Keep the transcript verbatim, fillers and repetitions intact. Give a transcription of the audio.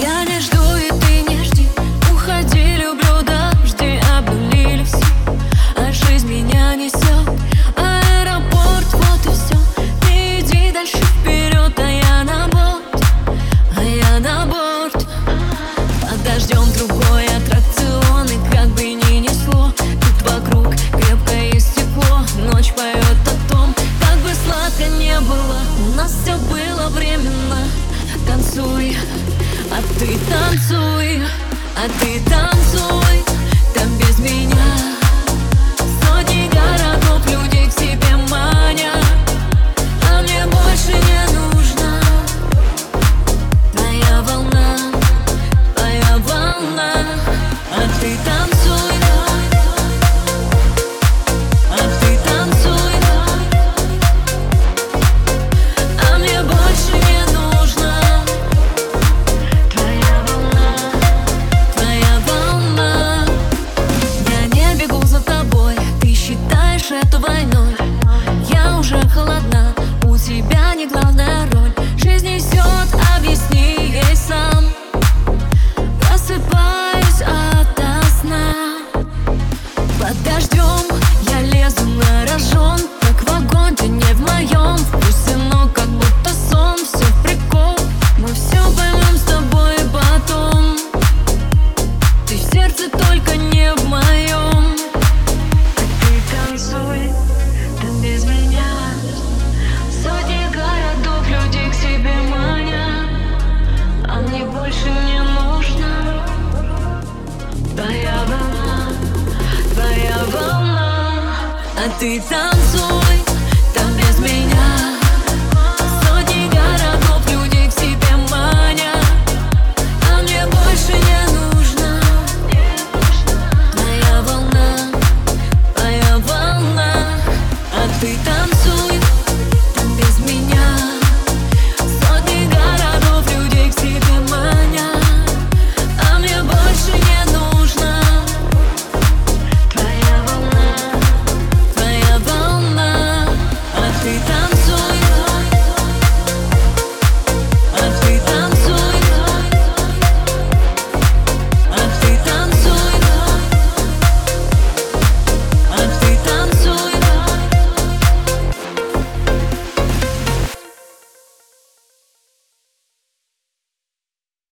Я не жду, и ты не жди. Уходи, люблю, дожди облили все, а жизнь меня несет. Аэропорт, вот и все. Ты иди дальше вперед, а я на борт, а я на борт. Под дождем другой аттракцион, и как бы ни несло, тут вокруг крепкое стекло. Ночь поет о том, как бы сладко не было, у нас все было временно. Танцуй, а ты танцуй, а ты танцуй, там без меня сотни городов, людей к себе манят, а мне больше не нужна твоя волна, твоя волна. А ты танцуй, а ты танцуй, а мне больше не нужна твоя волна, твоя волна. Я не бегу за тобой, ты считаешь это войной. Я уже холодна, у тебя не главная роль. Жизнь несет, объясни ей сам. Просыпаюсь ото сна. Под дождем я лезу на рожон, как в огонь, ты не в моем вкусе, но как будто сон. Все прикол, мы все поймем с тобой потом. Ты в сердце, только не в моем. Ты танцуй, там без меня сотни городов, людей к себе манят, а мне больше не нужна твоя волна, твоя волна. А ты там